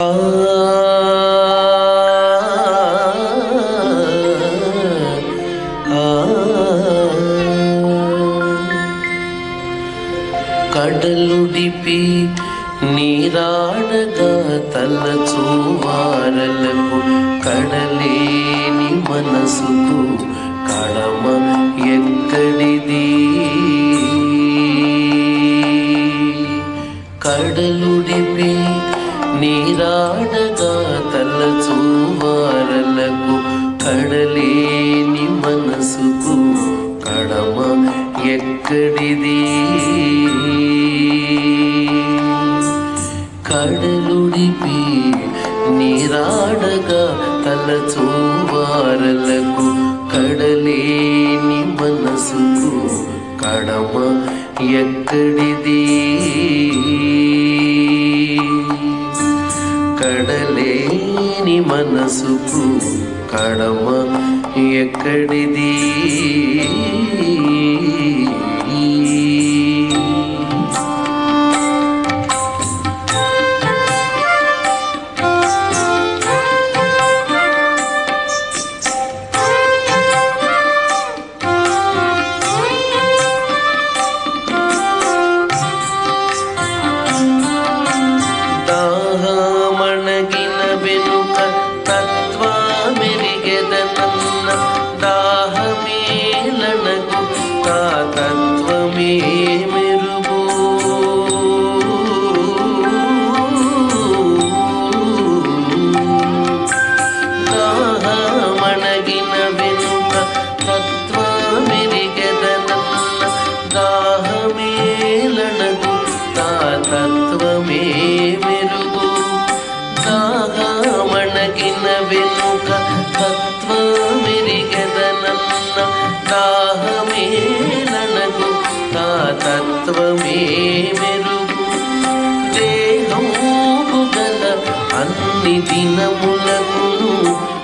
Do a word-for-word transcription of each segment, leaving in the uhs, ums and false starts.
కడలుడిపి నీరాడగా తలచూవారలకు కడలేని మనసుకు కడమ ఎక్కడిది? కడలుడిపి నీరాడగా తలచూవారలకు కడలేని మనసుకు కడమ ఎక్కడిది? కడలుడిపి నీరాడగా తలచూవారలకు కడలేని మనసుకు కడమ ఎక్కడిది? కడలేని మనసుకు కడమ ఎక్కడిది? దాహమణగిన వెనుక తత్వమెరిగెదనన్న దాహమేలనగు తా తత్వమే మెరుగు. దేహము గల అన్ని దినములకును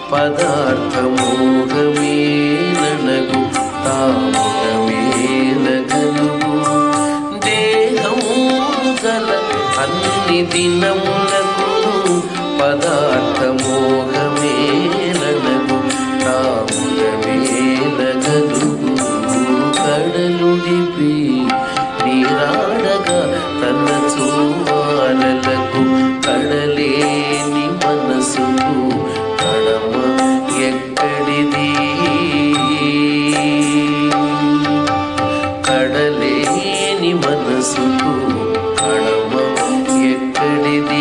పదార్థమోగమేలనగు తాముగమేలగలుగు. దేహము గల అన్ని దినములకును పదార్థమోగమేలనగు తాముగమేలగలుగు. కడలుడిపి నీరాడగా తలచూవారలకు కడలేని మనసుకు కడమ ఎక్కడిది? కడలేని మనసుకు కడమ ఎక్కడిది?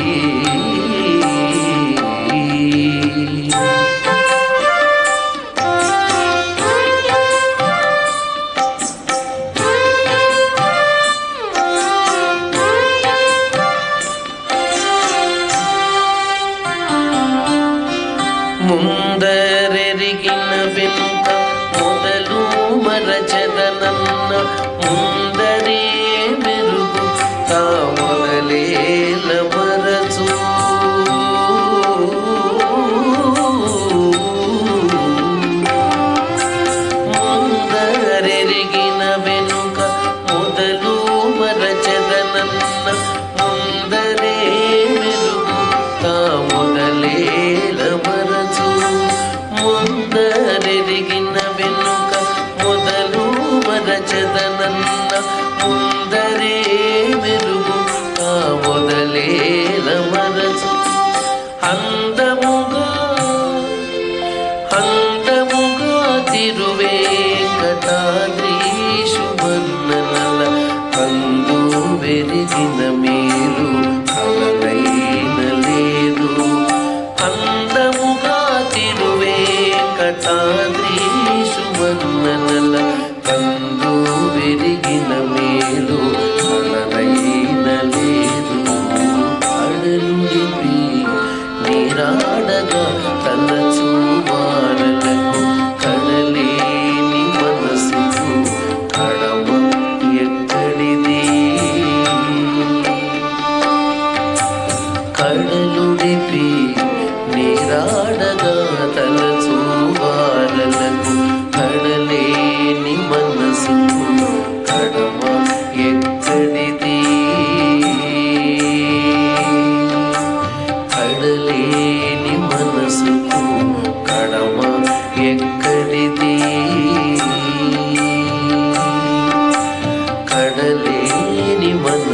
ముందరెరిగిన వెనుక మొదలు మరచెదనన్న ముందరే మెరుగు తా మొదలేల మరచు. ముందరెరిగిన వెనుక మొదలు మరచెదనన్న ముందరే మెరుగు తా మొదలేల మరచు. ముందరెరిగిన వెనుక మొదలు మరచెదనన్న ముందరే మెరుగు తా మొదలేల మరచు. అందముగా అందముగా తిరువేంకటాద్రీషు వర్ణనల అందు వెరిగిన మేలు కలనైన లేదు. అందముగా తిరువేంకటాద్రీషు వర్ణనల కందు వెరిగిన మేలు కలనైన లేదు. కడలుడిపి నీరాడగా తలచూవారలకు కడలేని మనసుకు కడమ ఎక్కడిది? కడలుడిపి నీరాడగా తలచూవారలకు కడలేని మనసుకు కడమ ఎక్కడిది? ఎక్కడిది కడలేని మన